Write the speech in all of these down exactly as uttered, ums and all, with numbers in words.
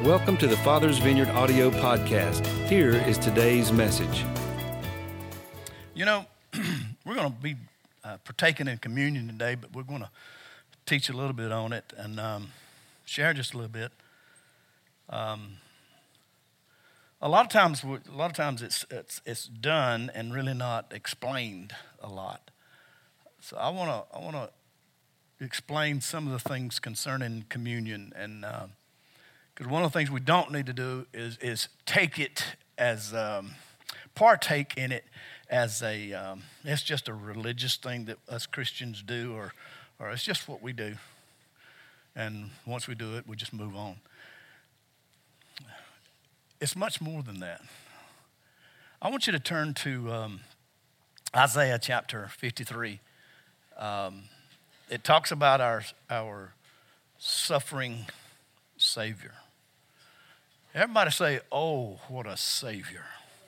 Welcome to the Father's Vineyard audio podcast. Here is today's message. You know, we're going to be uh, partaking in communion today, but we're going to teach a little bit on it and um, share just a little bit. Um, a lot of times, a lot of times it's it's it's done and really not explained a lot. So I want to I want to explain some of the things concerning communion, and because uh, one of the things we don't need to do is is take it as um, partake in it as a um, it's just a religious thing that us Christians do, or or it's just what we do, and once we do it, we just move on. It's much more than that. I want you to turn to um, Isaiah chapter fifty-three. Um, it talks about our our suffering Savior. Everybody say, "Oh, what a Savior."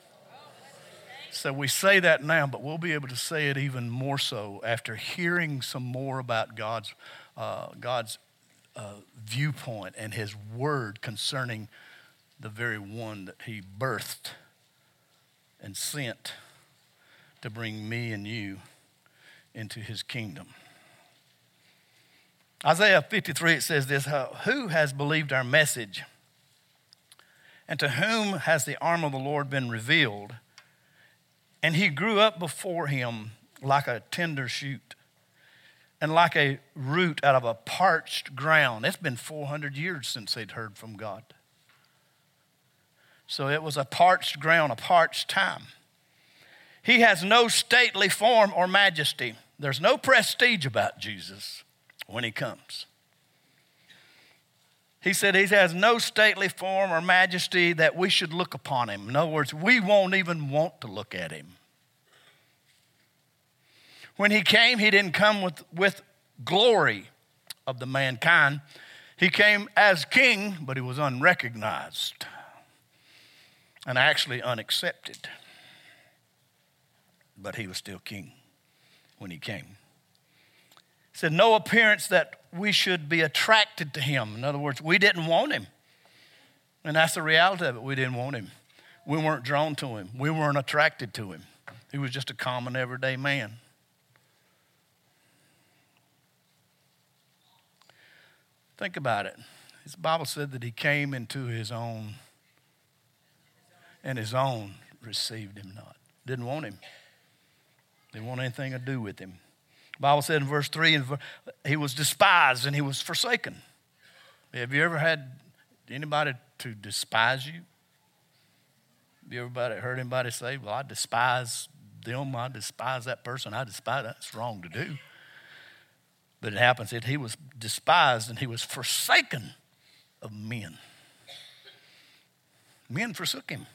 So we say that now, but we'll be able to say it even more so after hearing some more about God's uh, God's uh, viewpoint and His word concerning the very one that He birthed and sent to bring me and you into His kingdom. Isaiah fifty-three, it says this: "Who has believed our message? And to whom has the arm of the Lord been revealed? And he grew up before him like a tender shoot, and like a root out of a parched ground." It's been four hundred years since they'd heard from God. So it was a parched ground, a parched time. "He has no stately form or majesty." There's no prestige about Jesus when he comes. He said he has no stately form or majesty that we should look upon him. In other words, we won't even want to look at him. When he came, he didn't come with, with glory of the mankind. He came as king, but he was unrecognized and actually unaccepted. But he was still king when he came. He said, no appearance that we should be attracted to him. In other words, we didn't want him. And that's the reality of it. We didn't want him. We weren't drawn to him. We weren't attracted to him. He was just a common, everyday man. Think about it. His Bible said that he came into his own, and his own received him not. Didn't want him. Didn't want anything to do with him. The Bible said in verse three, he was despised and he was forsaken. Have you ever had anybody to despise you? Have you ever heard anybody say, well, I despise them, I despise that person, I despise that? That's wrong to do. But it happens that he was despised and he was forsaken of men. Men forsook him.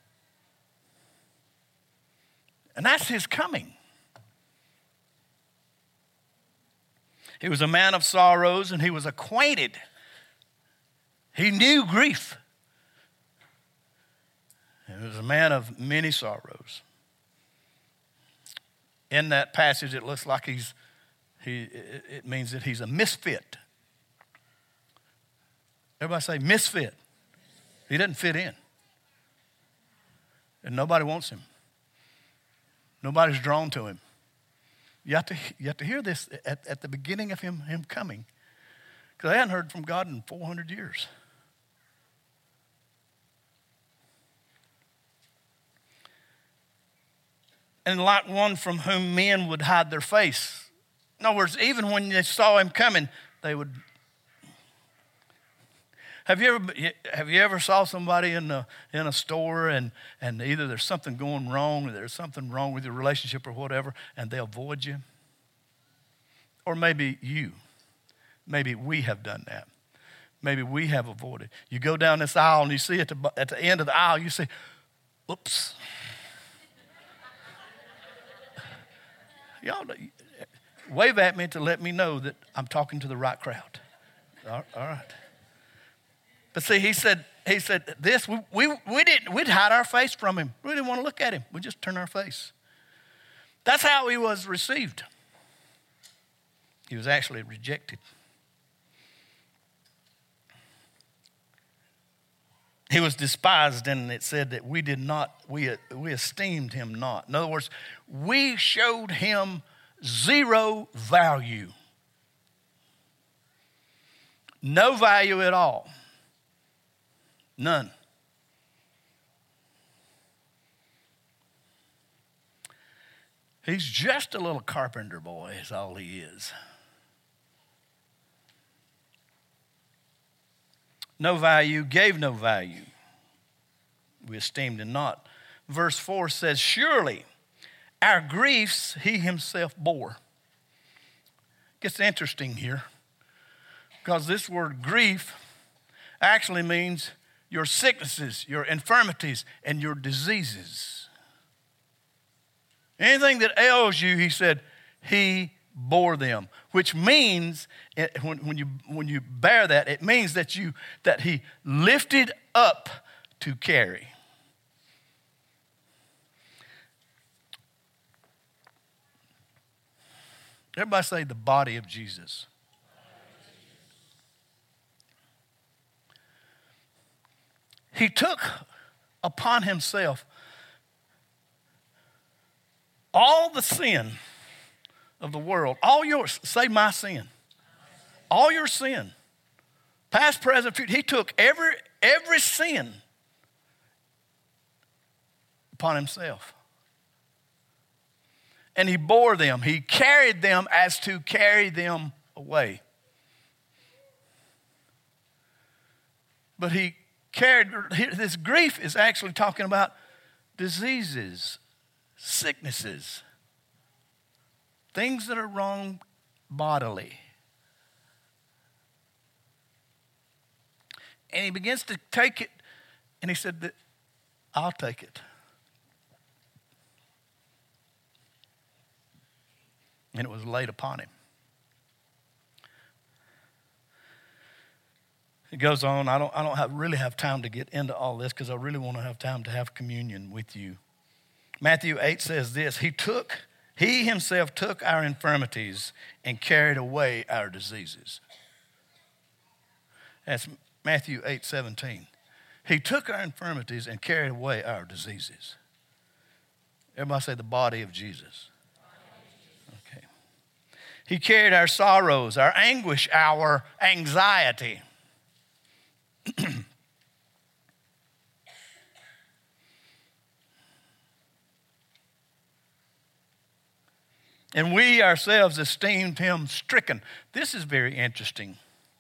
And that's his coming. He was a man of sorrows and he was acquainted. He knew grief. He was a man of many sorrows. In that passage, it looks like he's He, it means that he's a misfit. Everybody say misfit. He doesn't fit in. And nobody wants him. Nobody's drawn to him. You have to, you have to hear this at, at the beginning of him, him coming. Because they hadn't heard from God in four hundred years. And like one from whom men would hide their face. In other words, even when they saw him coming, they would. Have you ever have you ever saw somebody in a in a store and, and either there's something going wrong or there's something wrong with your relationship or whatever, and they avoid you? Or maybe you, maybe we have done that. Maybe we have avoided. You go down this aisle and you see at the at the end of the aisle, you say, "Oops." Y'all. Wave at me to let me know that I'm talking to the right crowd. All right. But see, he said, he said this, we, we, we didn't, we'd hide our face from him. We didn't want to look at him. We just turned our face. That's how he was received. He was actually rejected. He was despised, and it said that we did not, we, we esteemed him not. In other words, we showed him zero value. No value at all. None. He's just a little carpenter boy, is all he is. No value, gave no value. We esteemed him not. Verse four says, surely our griefs he himself bore. Gets interesting here, because this word grief actually means your sicknesses, your infirmities, and your diseases. Anything that ails you, he said, he bore them, which means when, when you when you bear that, it means that you that he lifted up to carry. Everybody say the body of Jesus. He took upon himself all the sin of the world, all yours, say my sin, all your sin, past, present, future. He took every, every sin upon himself. And he bore them. He carried them as to carry them away. But he carried, this grief is actually talking about diseases, sicknesses, things that are wrong bodily. And he begins to take it, and he said that I'll take it. And it was laid upon him. It goes on. I don't, I don't have, really have time to get into all this because I really want to have time to have communion with you. Matthew eight says this, he took, he himself took our infirmities and carried away our diseases. That's Matthew eight seventeen. He took our infirmities and carried away our diseases. Everybody say the body of Jesus. Okay. He carried our sorrows, our anguish, our anxiety. And we ourselves esteemed him stricken. This is very interesting.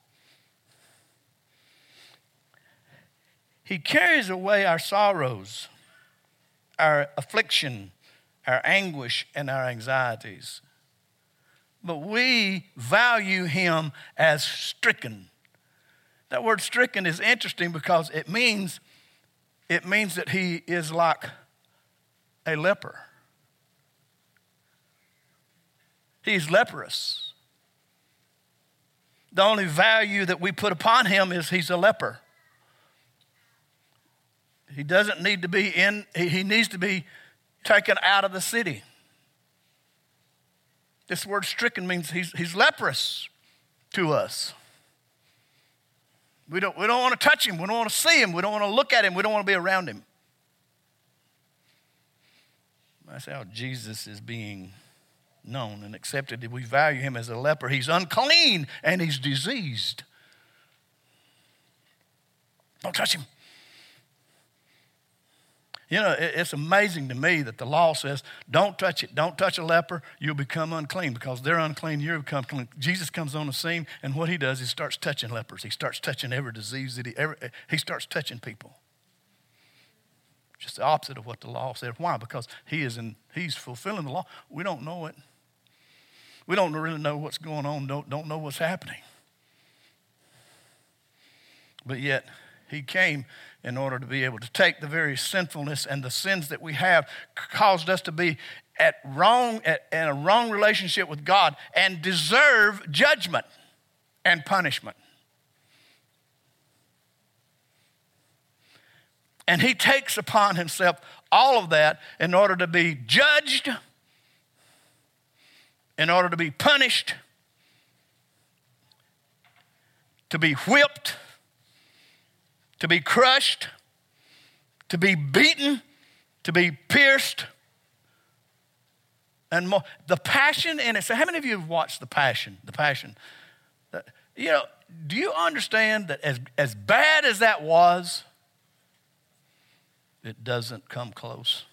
He carries away our sorrows, our affliction, our anguish, and our anxieties. But we value him as stricken. That word stricken is interesting because it means, it means that he is like a leper. He's leprous. The only value that we put upon him is he's a leper. He doesn't need to be in, he needs to be taken out of the city. This word stricken means he's, he's leprous to us. We don't, we don't want to touch him. We don't want to see him. We don't want to look at him. We don't want to be around him. That's how Jesus is being known and accepted. We value him as a leper. He's unclean and he's diseased. Don't touch him. You know, it's amazing to me that the law says, don't touch it. Don't touch a leper. You'll become unclean because they're unclean. You'll become clean. Jesus comes on the scene, and what he does, he starts touching lepers. He starts touching every disease that he ever, he starts touching people. Just the opposite of what the law said. Why? Because he is in, he's fulfilling the law. We don't know it. We don't really know what's going on, don't, don't know what's happening. But yet, he came in order to be able to take the very sinfulness and the sins that we have, caused us to be at wrong, at, in a wrong relationship with God and deserve judgment and punishment. And he takes upon himself all of that in order to be judged, in order to be punished, to be whipped, to be crushed, to be beaten, to be pierced, and more. The passion in it. So how many of you have watched The Passion? The Passion. You know, do you understand that as, as bad as that was, it doesn't come close?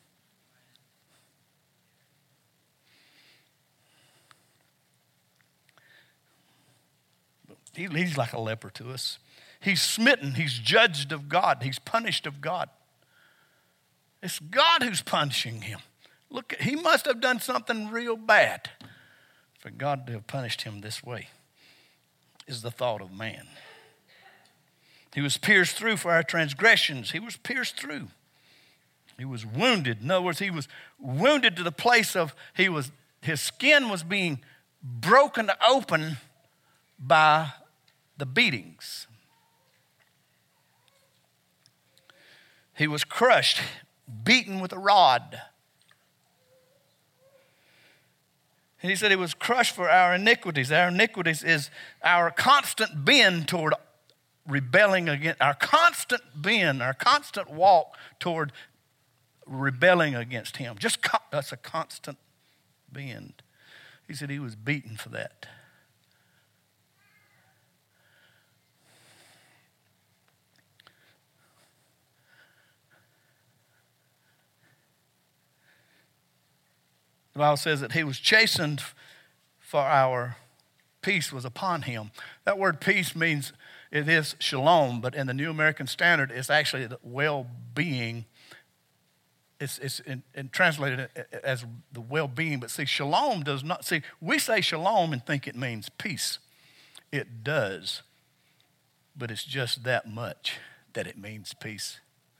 He, he's like a leper to us. He's smitten. He's judged of God. He's punished of God. It's God who's punishing him. Look, he must have done something real bad for God to have punished him this way, is the thought of man. He was pierced through for our transgressions. He was pierced through. He was wounded. In other words, he was wounded to the place of, he was, his skin was being broken open by the beatings. He was crushed, beaten with a rod. And he said he was crushed for our iniquities. Our iniquities is our constant bend toward rebelling against, our constant bend, our constant walk toward rebelling against him. Just co- that's a constant bend. He said he was beaten for that. The Bible says that he was chastened for our peace was upon him. That word peace means, it is shalom, but in the New American Standard, it's actually the well-being. It's, it's in, in translated as the well-being, but see, shalom does not, see, we say shalom and think it means peace. It does, but it's just that much that it means peace.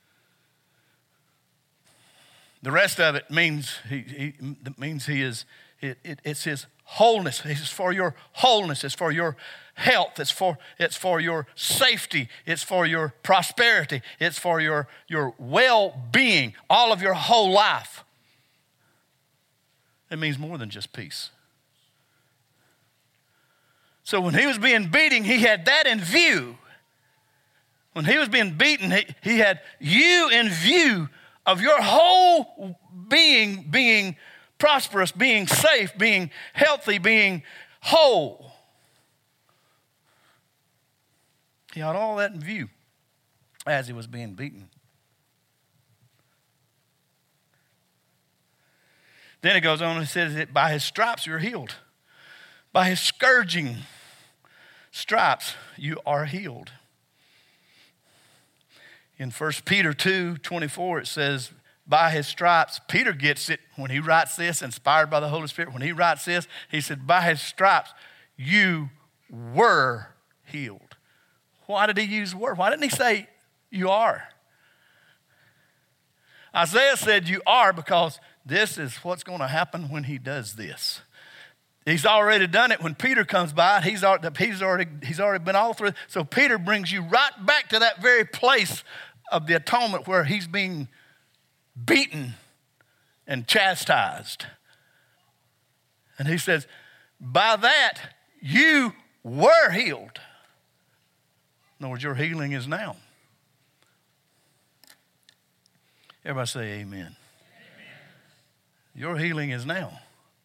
The rest of it means he, he means he is. It, it, it's his wholeness. It's for your wholeness. It's for your health. It's for it's for your safety. It's for your prosperity. It's for your your well-being. All of your whole life. It means more than just peace. So when he was being beaten, he had that in view. When he was being beaten, he, he had you in view. Of your whole being being prosperous, being safe, being healthy, being whole. He had all that in view as he was being beaten. Then it goes on and says that by his stripes you're healed. By his scourging stripes you are healed. In First Peter two twenty-four, it says, by his stripes, Peter gets it when he writes this, inspired by the Holy Spirit. When he writes this, he said, by his stripes, you were healed. Why did he use were? Why didn't he say you are? Isaiah said you are because this is what's going to happen when he does this. He's already done it. When Peter comes by, he's already, he's already, he's already been all through. So Peter brings you right back to that very place of the atonement where he's being beaten and chastised. And he says, by that, you were healed. In other words, your healing is now. Everybody say amen. Amen. Your healing is now.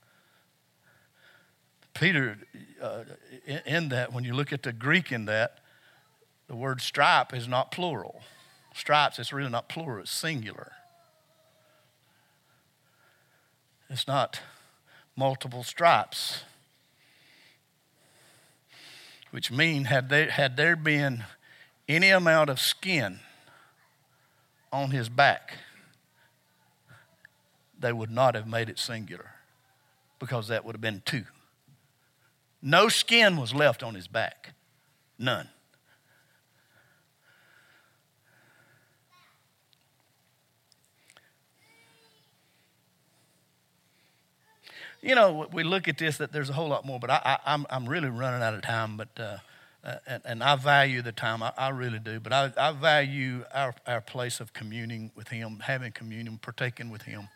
Peter, uh, in that, when you look at the Greek in that, the word stripe is not plural. Stripes, it's really not plural, it's singular. It's not multiple stripes. Which mean, had there, had there been any amount of skin on his back, they would not have made it singular, because that would have been two. No skin was left on his back. None. You know, we look at this, that there's a whole lot more, but I, I, I'm, I'm really running out of time, but, uh, uh, and, and I value the time, I, I really do, but I, I value our, our place of communing with him, having communion, partaking with him.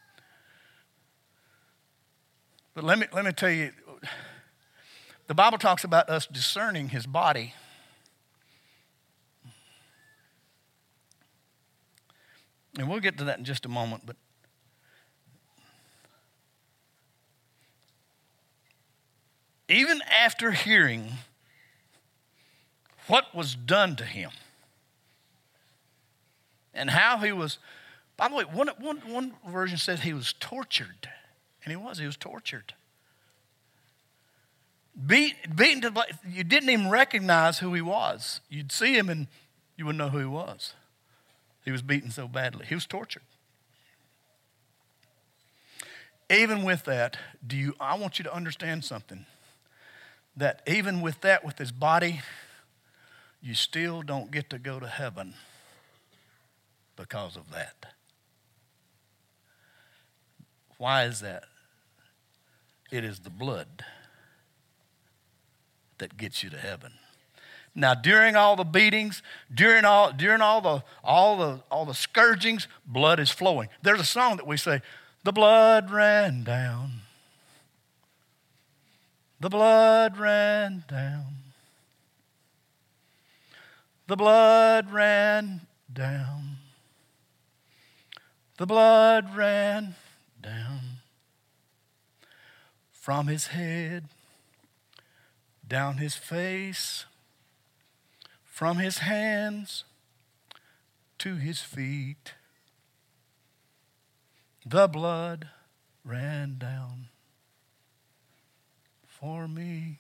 But let me, let me tell you, the Bible talks about us discerning his body. And we'll get to that in just a moment, but even after hearing what was done to him and how he was, by the way, one, one, one version said he was tortured. And he was, he was tortured. Beat, beaten to, you didn't even recognize who he was. You'd see him and you wouldn't know who he was. He was beaten so badly. He was tortured. Even with that, do you, I want you to understand something. That even with that, with his body, you still don't get to go to heaven because of that. Why is that? It is the blood that gets you to heaven. Now, during all the beatings, during all during all the all the all the scourgings, blood is flowing. There's a song that we say, "The blood ran down. The blood ran down. The blood ran down. The blood ran down. From his head, down his face, from his hands to his feet. The blood ran down for me."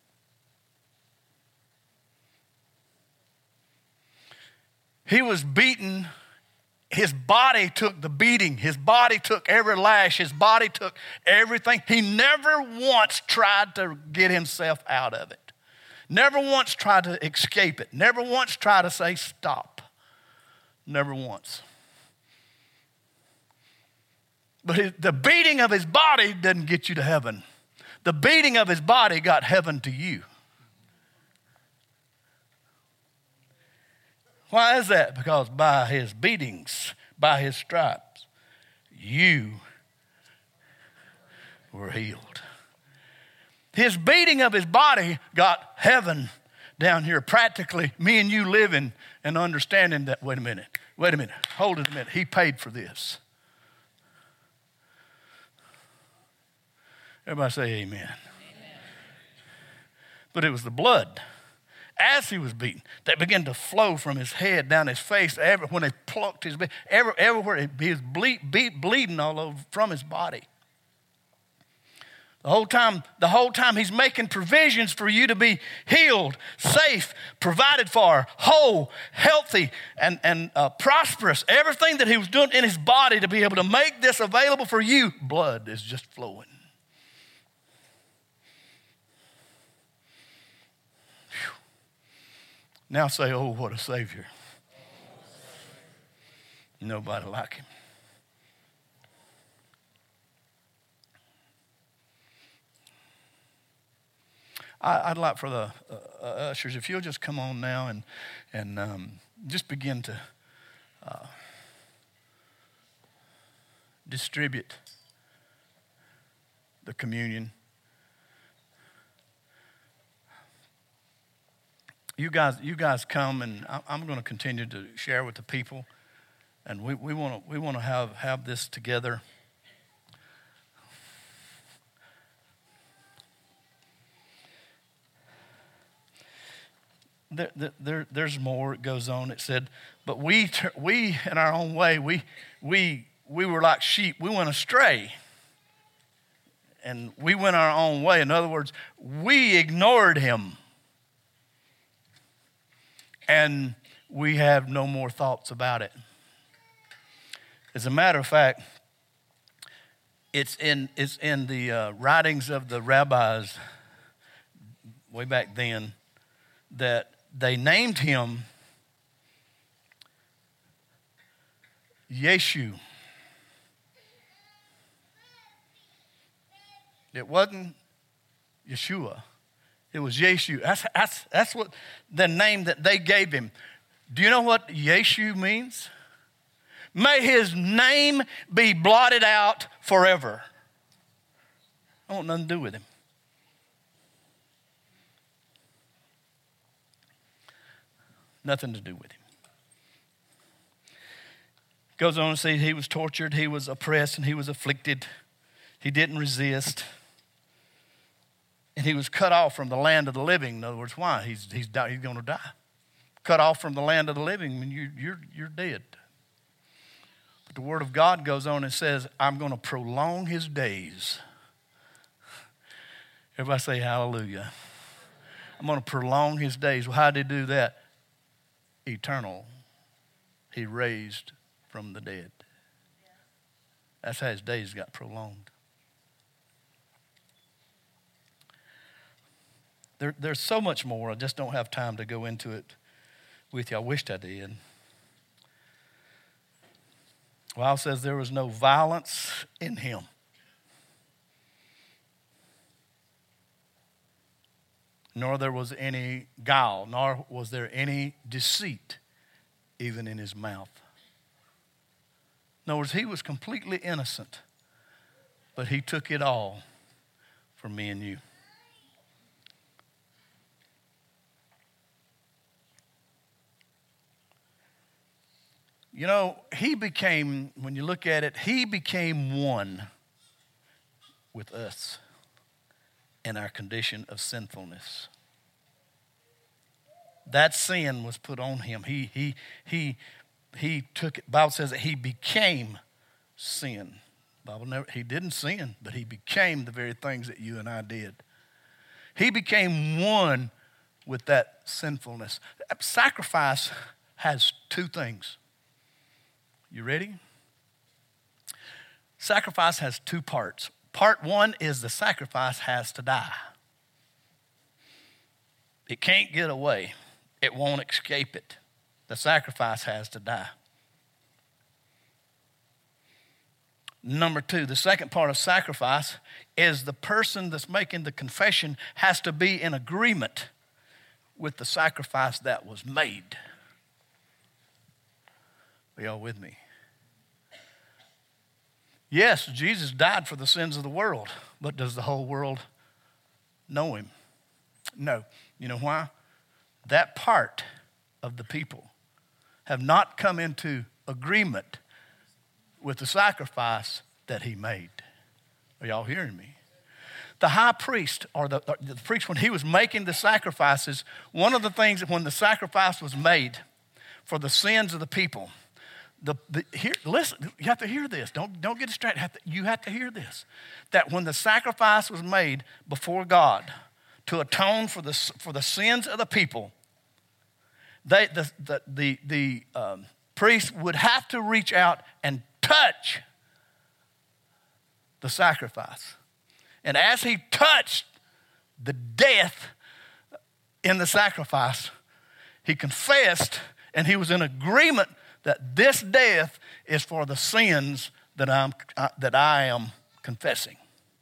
He was beaten. His body took the beating. His body took every lash. His body took everything. He never once tried to get himself out of it. Never once tried to escape it. Never once tried to say stop. Never once. But his, the beating of his body doesn't get you to heaven. The beating of his body got heaven to you. Why is that? Because by his beatings, by his stripes, you were healed. His beating of his body got heaven down here. Practically, me and you living and understanding that, wait a minute, wait a minute, hold it a minute. He paid for this. Everybody say amen. Amen. But it was the blood, as he was beaten, that began to flow from his head down his face. Every, when they plucked his, every, everywhere he was bleed, beat, bleeding all over from his body. The whole time, the whole time he's making provisions for you to be healed, safe, provided for, whole, healthy, and, and uh, prosperous. Everything that he was doing in his body to be able to make this available for you, blood is just flowing. Now say, oh, what a Savior. Nobody like him. I, I'd like for the uh, uh, ushers, if you'll just come on now and, and um, just begin to uh, distribute the communion. You guys, you guys come, and I'm going to continue to share with the people, and we we want to we want to have have this together. There, there, there's more. It goes on. It said, "But we we in our own way we we we were like sheep. We went astray, and we went our own way. In other words, we ignored him." And we have no more thoughts about it. As a matter of fact, it's in it's in the uh, writings of the rabbis way back then that they named him Yeshu. It wasn't Yeshua. It was Yeshu. That's, that's, that's what the name that they gave him. Do you know what Yeshu means? May his name be blotted out forever. I want nothing to do with him. Nothing to do with him. Goes on to say he was tortured, he was oppressed, and he was afflicted. He didn't resist. And he was cut off from the land of the living. In other words, why? He's, he's, he's going to die. Cut off from the land of the living, when you, you're, you're dead. But the Word of God goes on and says, I'm going to prolong his days. Everybody say hallelujah. I'm going to prolong his days. Well, how did he do that? Eternal. He raised from the dead. That's how his days got prolonged. There, there's so much more. I just don't have time to go into it with you. I wished I did. The Bible says there was no violence in him. Nor there was any guile, nor was there any deceit even in his mouth. In other words, he was completely innocent, but he took it all for me and you. You know, he became, when you look at it, he became one with us in our condition of sinfulness. That sin was put on him. He he he he took it. The Bible says that he became sin. The Bible never, he didn't sin, but he became the very things that you and I did. He became one with that sinfulness. Sacrifice has two things. You ready? Sacrifice has two parts. Part one is the sacrifice has to die. It can't get away. It won't escape it. The sacrifice has to die. Number two, the second part of sacrifice is the person that's making the confession has to be in agreement with the sacrifice that was made. Are y'all with me? Yes, Jesus died for the sins of the world, but does the whole world know him? No. You know why? That part of the people have not come into agreement with the sacrifice that he made. Are y'all hearing me? The high priest, or the, the priest, when he was making the sacrifices, one of the things that when the sacrifice was made for the sins of the people, The, the, here, listen, you have to hear this. Don't, don't get distracted. Have to, you have to hear this. That when the sacrifice was made before God to atone for the, for the sins of the people, they, the, the, the, the um, priest would have to reach out and touch the sacrifice. And as he touched the death in the sacrifice, he confessed and he was in agreement that this death is for the sins that I'm uh, that I am confessing.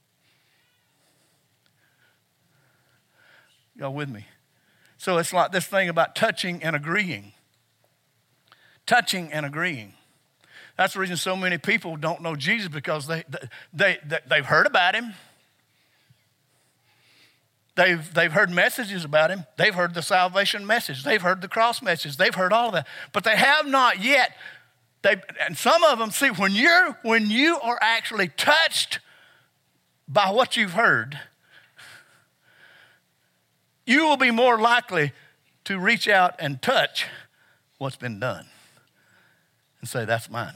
Y'all with me? So it's like this thing about touching and agreeing. Touching and agreeing. That's the reason so many people don't know Jesus, because they they, they they've heard about him. They've, they've heard messages about him. They've heard the salvation message. They've heard the cross message. They've heard all of that. But they have not yet. They, and some of them, see, when, you're, when you are actually touched by what you've heard, you will be more likely to reach out and touch what's been done and say, that's mine.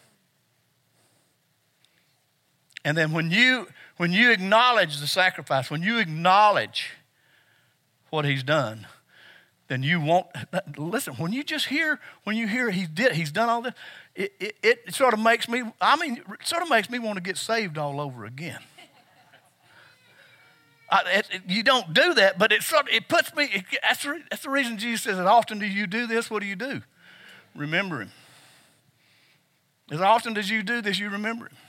And then when you when you acknowledge the sacrifice, when you acknowledge what he's done, then you won't listen. When you just hear, when you hear he did, he's done all this, it, it, it sort of makes me. I mean, it sort of makes me want to get saved all over again. I, it, it, you don't do that, but it sort of, it puts me. It, that's, the, that's the reason Jesus says, "As often do you do this, what do you do? Remember him." As often as you do this, you remember him.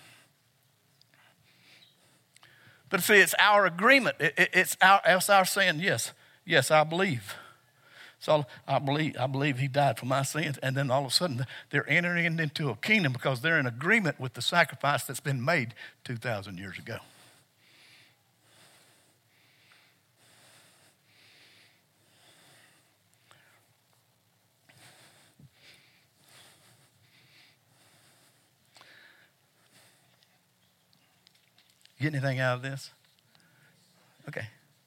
But see, it's our agreement. It, it, it's, our, it's our saying, yes, yes, I believe. So I believe, I believe he died for my sins. And then all of a sudden, they're entering into a kingdom because they're in agreement with the sacrifice that's been made two thousand years ago. Get anything out of this? Okay.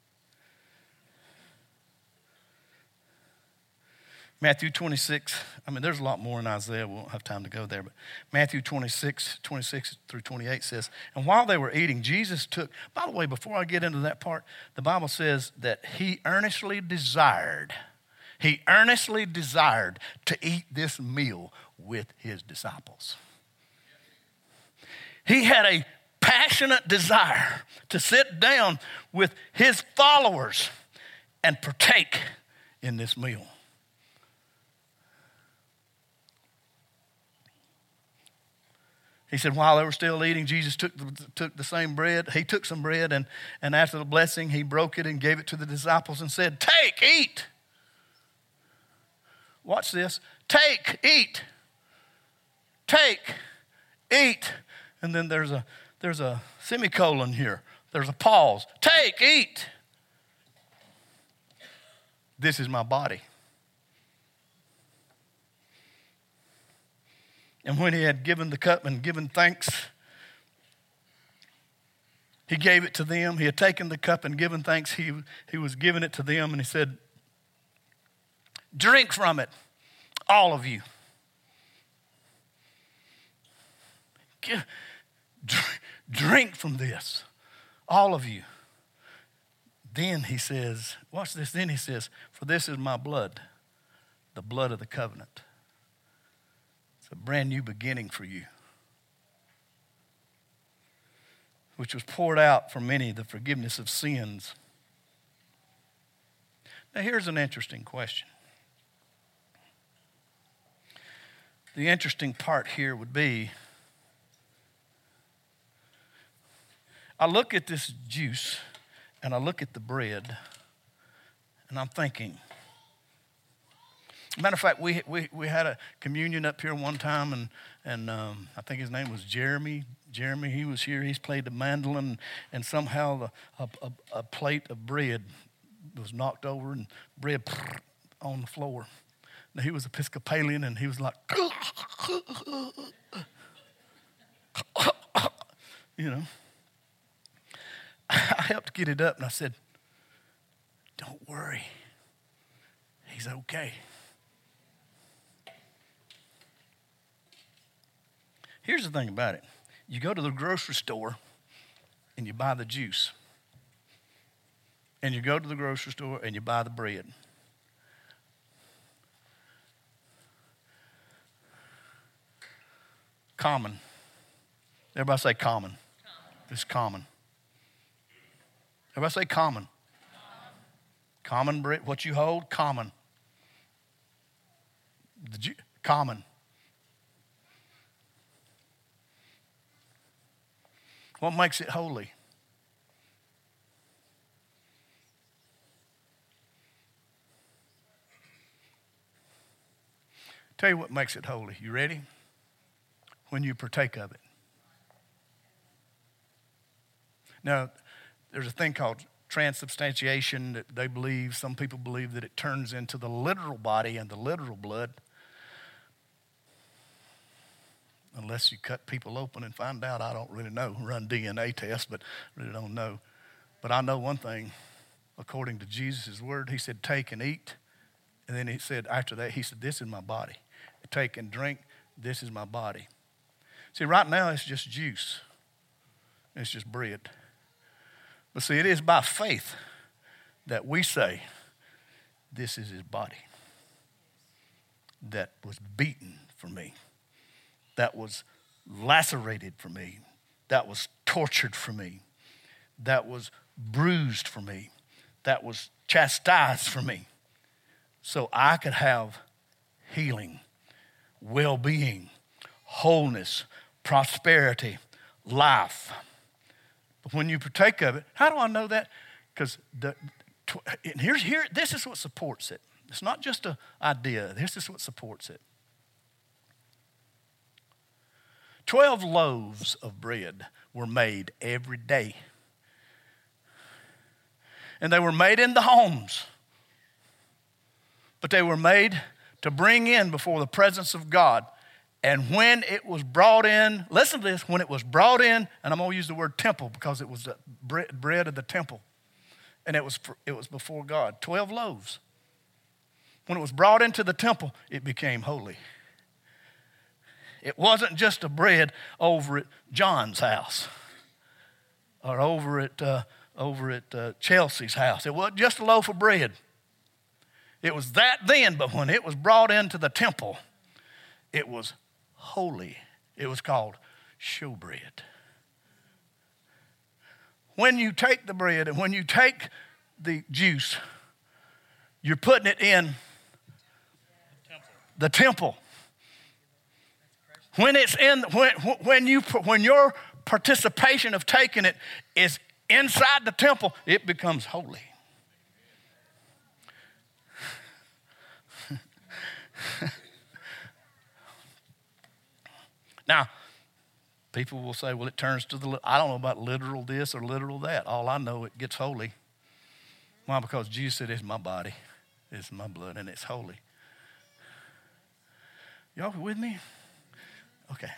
Matthew twenty-six, I mean, there's a lot more in Isaiah. We won't have time to go there. But Matthew twenty-six, twenty-six through twenty-eight says, and while they were eating, Jesus took, by the way, before I get into that part, the Bible says that he earnestly desired, he earnestly desired to eat this meal with his disciples. He had a passionate desire to sit down with his followers and partake in this meal. He said, while they were still eating, Jesus took the, took the same bread. He took some bread, and, and after the blessing, he broke it and gave it to the disciples and said, take, eat. Watch this. Take, eat. Take, eat. And then there's a, there's a semicolon here. There's a pause. Take, eat. This is my body. And when he had given the cup and given thanks, he gave it to them. He had taken the cup and given thanks. He, he was giving it to them, and he said, drink from it, all of you. Drink from this, all of you. Then he says, watch this, then he says, for this is my blood, the blood of the covenant. It's a brand new beginning for you, which was poured out for many, the forgiveness of sins. Now here's an interesting question. The interesting part here would be, I look at this juice and I look at the bread and I'm thinking, matter of fact, we we we had a communion up here one time, and and um, I think his name was Jeremy. Jeremy, he was here. He's played the mandolin, and somehow the, a, a, a plate of bread was knocked over, and bread on the floor. Now he was Episcopalian, and he was like, you know. I helped get it up, and I said, "Don't worry, he's okay." Here's the thing about it. You go to the grocery store and you buy the juice. And you go to the grocery store and you buy the bread. Common. Everybody say common. Common. It's common. Everybody say common. Common, common bread. What you hold, common. The ju- common. What makes it holy? Tell you what makes it holy. You ready? When you partake of it. Now, there's a thing called transubstantiation that they believe, some people believe that it turns into the literal body and the literal blood. Unless you cut people open and find out, I don't really know. Run D N A tests, but really don't know. But I know one thing, according to Jesus' word, he said, take and eat. And then he said, after that, he said, this is my body. Take and drink, this is my body. See, right now it's just juice. It's just bread. But see, it is by faith that we say, this is his body that was beaten for me, that was lacerated for me, that was tortured for me, that was bruised for me, that was chastised for me, so I could have healing, well-being, wholeness, prosperity, life. But when you partake of it, how do I know that? Because the and here's here this is what supports it. It's not just an idea. This is what supports it. Twelve loaves of bread were made every day. And they were made in the homes. But they were made to bring in before the presence of God And when it was brought in, listen to this, when it was brought in, and I'm going to use the word temple because it was the bread, bread of the temple. And it was, it was before God, twelve loaves. When it was brought into the temple, it became holy. It wasn't just a bread over at John's house or over at, uh, over at uh, Chelsea's house. It wasn't just a loaf of bread. It was that then, but when it was brought into the temple, it was holy. It was called showbread. When you take the bread and when you take the juice, you're putting it in the temple. When it's in, when, when you, when your participation of taking it is inside the temple, it becomes holy. Now, people will say, well, it turns to the, I don't know about literal this or literal that. All I know, it gets holy. Why? Because Jesus said, it's my body, it's my blood, and it's holy. Y'all with me? Okay.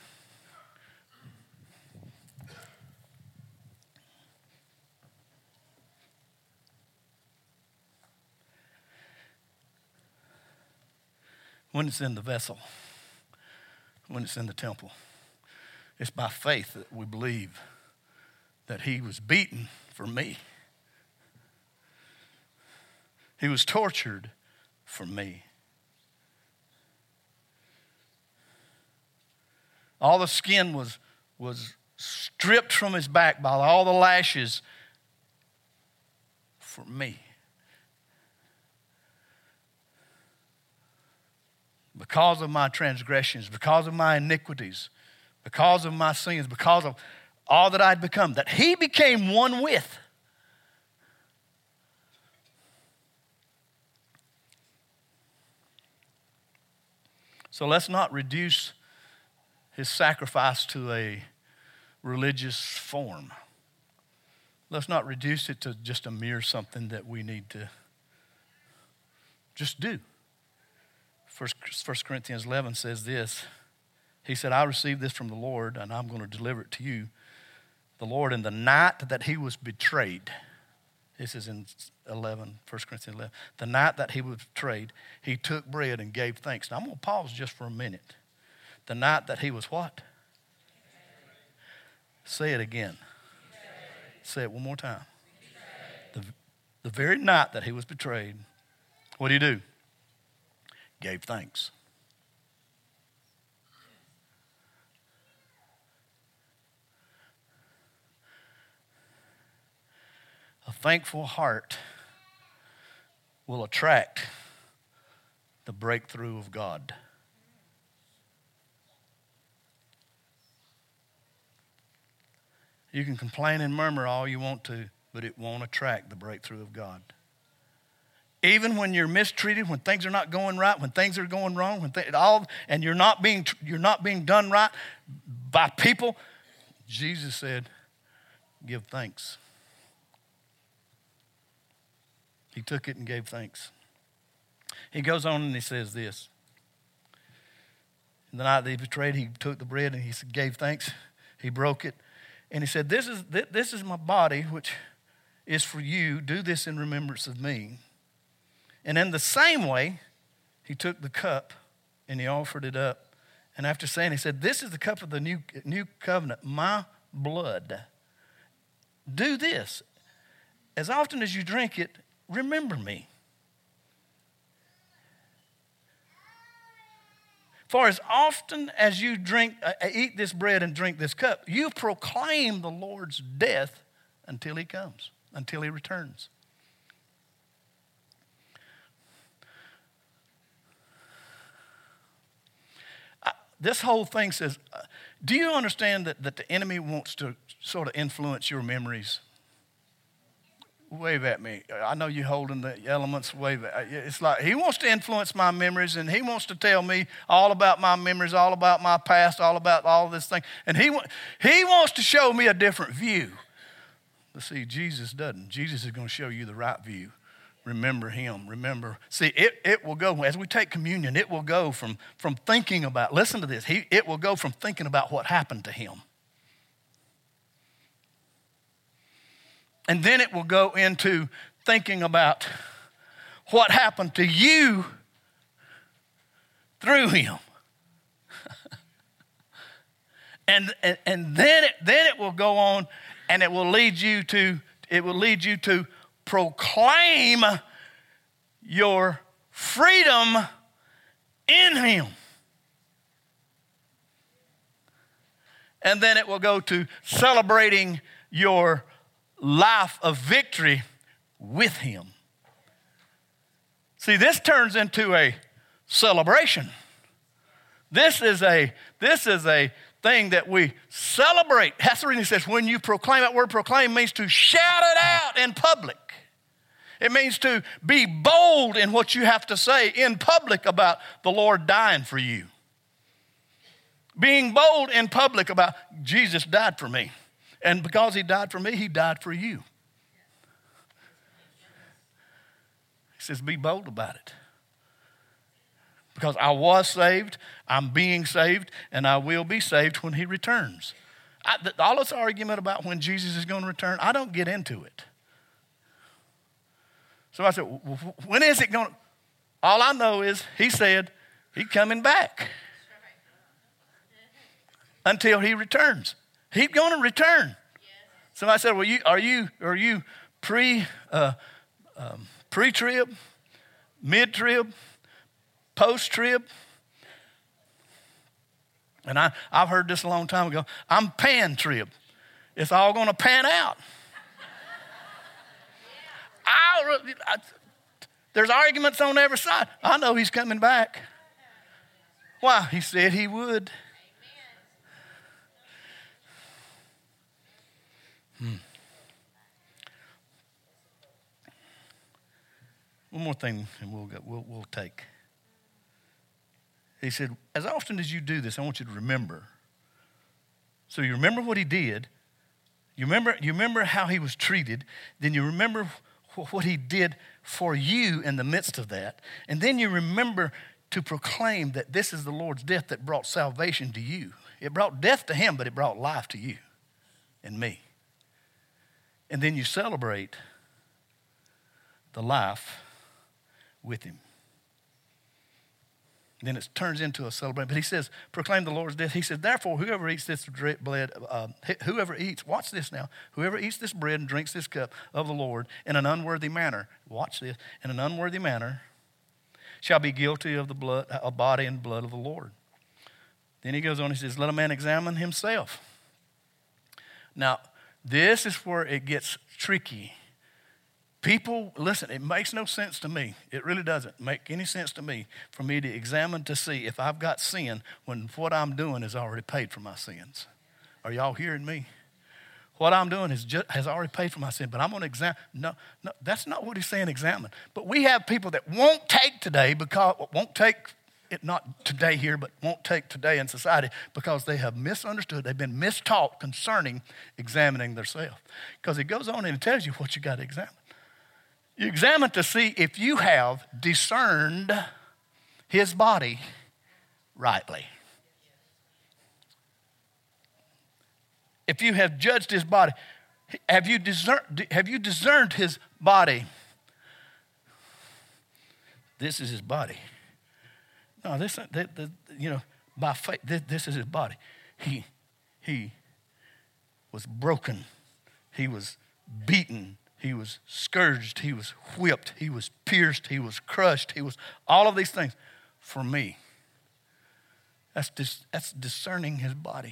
When it's in the vessel, when it's in the temple, it's by faith that we believe that he was beaten for me. He was tortured for me. All the skin was, was stripped from his back by all the lashes for me. Because of my transgressions, because of my iniquities, because of my sins, because of all that I'd become, that he became one with. So let's not reduce his sacrifice to a religious form. Let's not reduce it to just a mere something that we need to just do. First Corinthians eleven says this. He said, I received this from the Lord, and I'm going to deliver it to you. The Lord, in the night that he was betrayed, this is in eleven, First Corinthians eleven, the night that he was betrayed, he took bread and gave thanks. Now, I'm going to pause just for a minute. The night that he was what? Say it again. Say it one more time. The, the very night that he was betrayed, what did he do? Gave thanks. A thankful heart will attract the breakthrough of God. You can complain and murmur all you want to, but it won't attract the breakthrough of God. Even when you're mistreated, when things are not going right, when things are going wrong, when th- all and you're not being you're not being done right by people, Jesus said, "Give thanks." He took it and gave thanks. He goes on and he says this. The night that he betrayed, he took the bread and he gave thanks. He broke it. And he said, this is, this is my body, which is for you. Do this in remembrance of me. And in the same way, he took the cup and he offered it up. And after saying, he said, this is the cup of the new, new covenant, my blood. Do this. As often as you drink it, remember me. For as often as you drink, uh, eat this bread and drink this cup, you proclaim the Lord's death until he comes, until he returns. Uh, this whole thing says, uh, do you understand that, that the enemy wants to sort of influence your memories? Wave at me. I know you're holding the elements. Wave at me. It's like he wants to influence my memories, and he wants to tell me all about my memories, all about my past, all about all this thing. And he, he wants to show me a different view. But see, Jesus doesn't. Jesus is going to show you the right view. remember him. Remember. See, it, it will go, as we take communion, it will go from, from thinking about, listen to this, he, it will go from thinking about what happened to him. And then it will go into thinking about what happened to you through him. and, and and then it then it will go on and it will lead you to it will lead you to proclaim your freedom in him. And then it will go to celebrating your life of victory with him. See, this turns into a celebration. This is a this is a thing that we celebrate. That's the reason he says when you proclaim, that word proclaim means to shout it out in public. It means to be bold in what you have to say in public about the Lord dying for you. Being bold in public about Jesus died for me. And because he died for me, he died for you. He says, be bold about it. Because I was saved, I'm being saved, and I will be saved when he returns. I, the, all this argument about when Jesus is going to return, I don't get into it. So I said, when is it going to? All I know is he said he's coming back until he returns. He's going to return. Somebody said, well, you, are you are you pre, uh, um, pre-trib, mid-trib, post-trib? And I, I've heard this a long time ago. I'm pan-trib. It's all going to pan out. I, I, there's arguments on every side. I know he's coming back. Why? He said he would. Hmm. One more thing, and we'll, go, we'll we'll take. He said, as often as you do this, I want you to remember. So you remember what he did. You remember, you remember how he was treated. Then you remember what he did for you in the midst of that. And then you remember to proclaim that this is the Lord's death that brought salvation to you. It brought death to him, but it brought life to you and me. And then you celebrate the life with him. Then it turns into a celebration. But he says, proclaim the Lord's death. He says, therefore, whoever eats this bread, uh, whoever eats, watch this now, whoever eats this bread and drinks this cup of the Lord in an unworthy manner, watch this, in an unworthy manner, shall be guilty of the blood, uh, body and blood of the Lord. Then he goes on, he says, let a man examine himself. Now, this is where it gets tricky. People, listen, it makes no sense to me. It really doesn't make any sense to me for me to examine to see if I've got sin when what I'm doing is already paid for my sins. Are y'all hearing me? What I'm doing is just, has already paid for my sin, but I'm going to examine. No, no, that's not what he's saying, examine. But we have people that won't take today because, won't take it, not today here, but won't take today in society because they have misunderstood. They've been mistaught concerning examining themselves. Because it goes on and it tells you what you got to examine. You examine to see if you have discerned his body rightly. If you have judged his body, have you discerned, have you discerned his body? This is his body. No, this, this, this you know, by faith, this, this is his body. He, he was broken. He was beaten. He was scourged, he was whipped, he was pierced, he was crushed, he was all of these things for me. That's dis, that's discerning his body.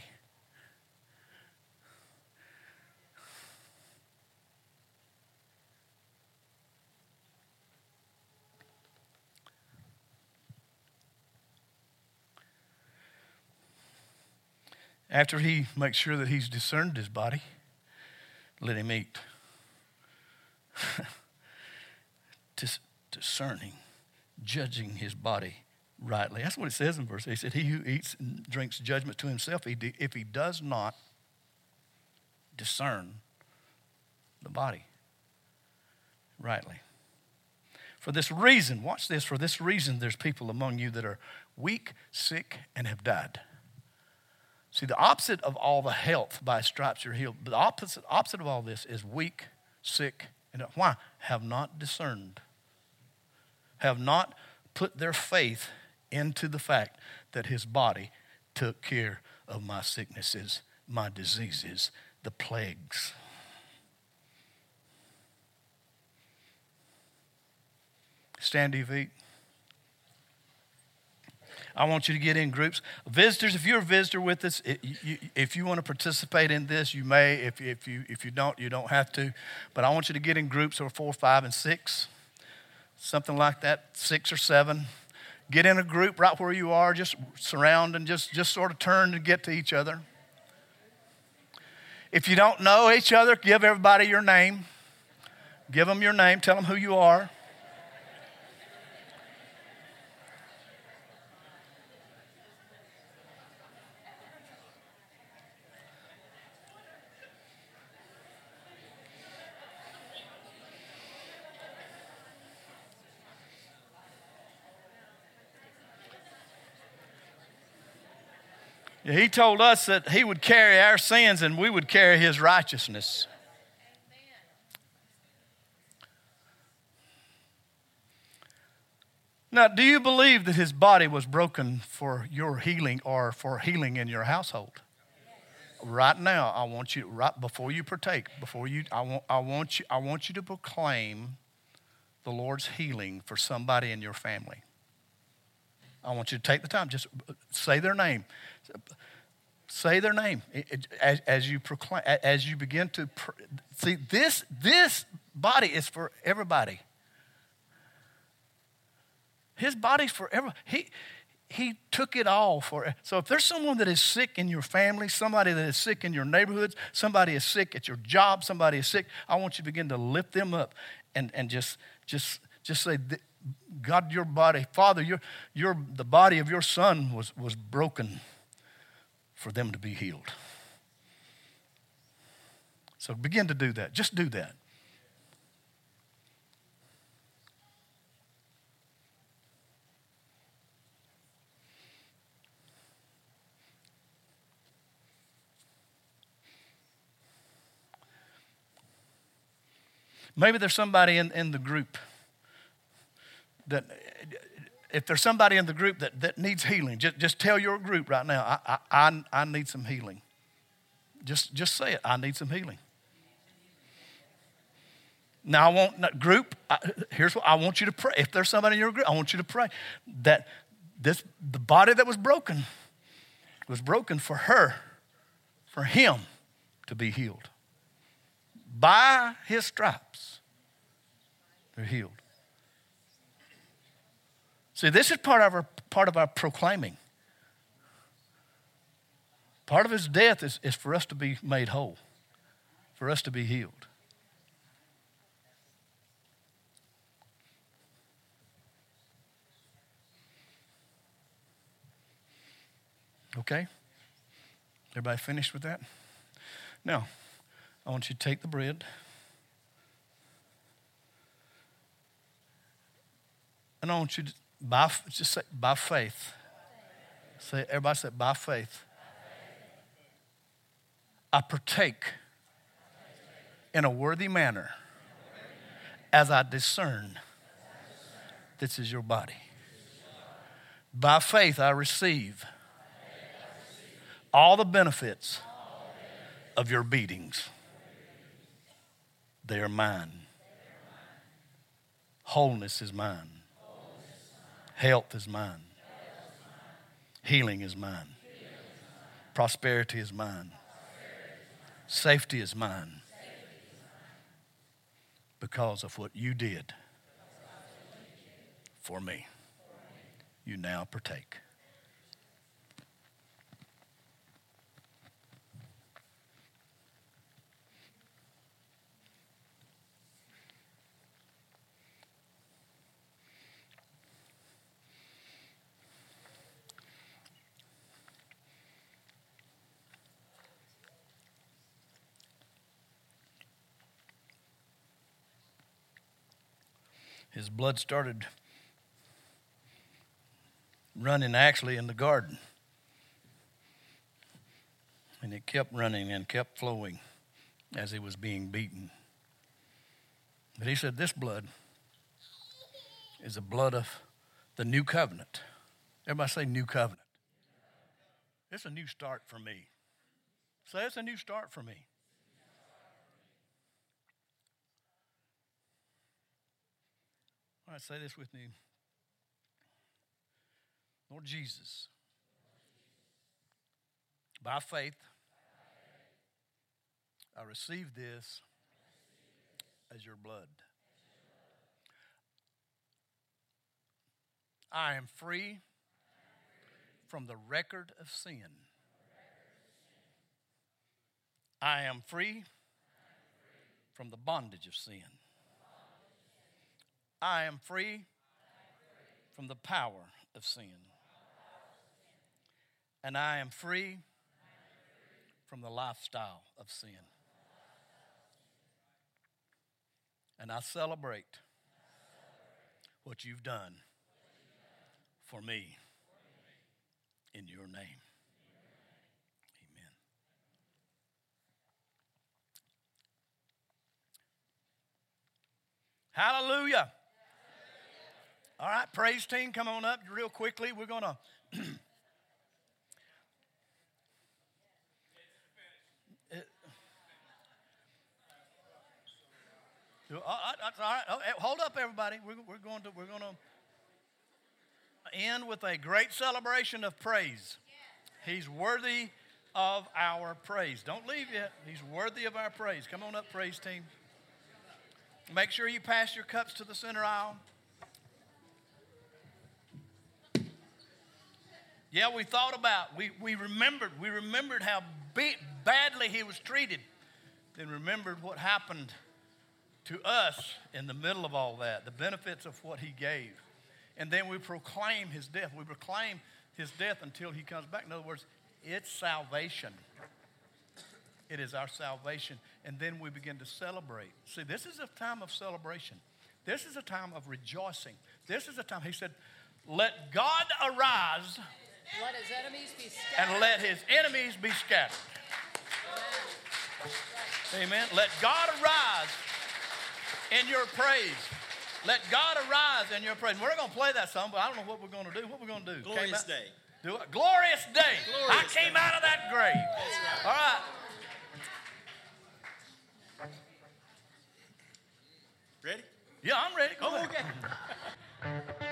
After he makes sure that he's discerned his body, let him eat. Dis- discerning, judging his body rightly. That's what it says in verse eight. He said, he who eats and drinks judgment to himself, he de- if he does not discern the body rightly. For this reason, watch this, for this reason there's people among you that are weak, sick, and have died. See, the opposite of all the health, by stripes you're healed, but the opposite, opposite of all this is weak, sick, and why? Have not discerned. Have not put their faith into the fact that his body took care of my sicknesses, my diseases, the plagues. Stand to your feet. I want you to get in groups. Visitors, if you're a visitor with us, it, you, if you want to participate in this, you may. If, if, you, if you don't, you don't have to. But I want you to get in groups of four, five, and six. Something like that, six or seven. Get in a group right where you are. Just surround and just, just sort of turn to get to each other. If you don't know each other, give everybody your name. Give them your name. Tell them who you are. He told us that he would carry our sins and we would carry his righteousness. Now, do you believe that his body was broken for your healing or for healing in your household? Right now, I want you, right before you partake, before you, I want, I want you, I want you to proclaim the Lord's healing for somebody in your family. I want you to take the time, just say their name. Say their name as, as you proclaim, as you begin to pr- see this. This body is for everybody. His body's for everybody. He he took it all for. So if there's someone that is sick in your family, somebody that is sick in your neighborhoods, somebody is sick at your job, somebody is sick, I want you to begin to lift them up and and just just just say, God, your body, Father, your, your, the body of your son was, was broken for them to be healed. So begin to do that. Just do that. Maybe there's somebody in, in the group that, if there's somebody in the group that, that needs healing, just, just tell your group right now, I, I, I need some healing. Just, just say it, I need some healing. Now I want, group, I, here's what I want you to pray. If there's somebody in your group, I want you to pray that this, the body that was broken was broken for her, for him to be healed. By his stripes, they're healed. See, this is part of our part of our proclaiming. Part of his death is, is for us to be made whole, for us to be healed. Okay? Everybody finished with that? Now, I want you to take the bread. And I want you to, by, just say, by faith. Say, everybody say, by faith. I partake in a worthy manner as I discern this is your body. By faith, I receive all the benefits of your beatings. They are mine. Wholeness is mine. Health is mine. Healing is mine. Prosperity is mine. Safety is mine. Because of what you did for me. You now partake. his blood started running actually in the garden. And it kept running and kept flowing as he was being beaten. But he said, this blood is the blood of the new covenant. Everybody say new covenant. It's a new start for me. Say it's a new start for me. All right, say this with me. Lord Jesus, by faith, I receive this as your blood. I am free from the record of sin. I am free from the bondage of sin. I am free from the power of sin. And I am free from the lifestyle of sin. And I celebrate what you've done for me in your name. Amen. Hallelujah. All right, praise team, come on up real quickly. We're going to... All right, hold up, everybody. We're, we're going to we're going to end with a great celebration of praise. He's worthy of our praise. Don't leave yet. He's worthy of our praise. Come on up, praise team. Make sure you pass your cups to the center aisle. Yeah, we thought about, we, we remembered, we remembered how be, badly he was treated. Then remembered what happened to us in the middle of all that, the benefits of what he gave. And then we proclaim his death. We proclaim his death until he comes back. In other words, it's salvation. It is our salvation. And then we begin to celebrate. See, this is a time of celebration. This is a time of rejoicing. This is a time, he said, let God arise. Let his enemies be scattered. And let his enemies be scattered. Amen. Amen. Let God arise in your praise. Let God arise in your praise. We're going to play that song, but I don't know what we're going to do. What we're going to do? Glorious day. Do it. Glorious day. Glorious I came day. out of that grave. That's right. All right. Ready? Yeah, I'm ready. Go Oh, ahead. okay.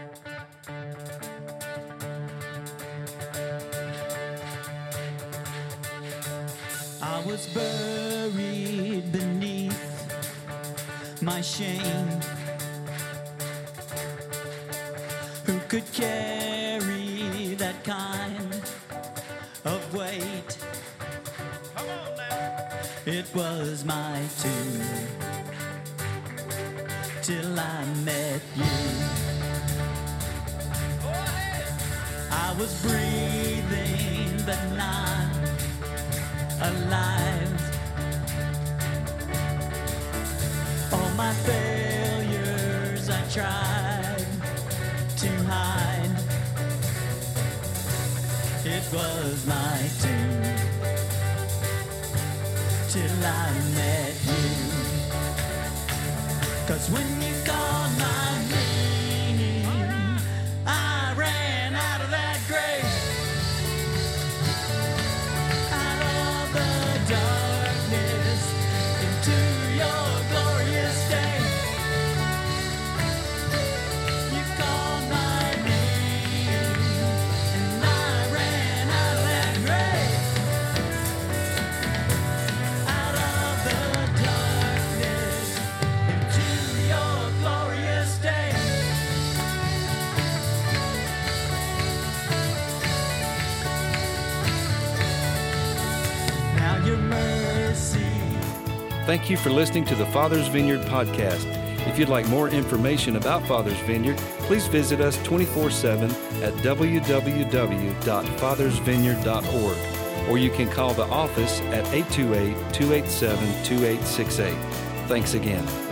I was buried beneath my shame. Who could carry that kind of weight? Come on now. It was my tomb till I met you. Go ahead. I was breathing but not alive. All my failures I tried to hide. It was my tomb till I met you. 'Cause when you called my name, I ran out of that grave. Out of the darkness into your glorious day. You called my name, and I ran out of that grave. Out of the darkness into your glorious day. Now your mercy. Thank you for listening to the Father's Vineyard podcast. If you'd like more information about Father's Vineyard, please visit us twenty-four seven at w w w dot fathers vineyard dot org, or you can call the office at eight two eight, two eight seven, two eight six eight. Thanks again.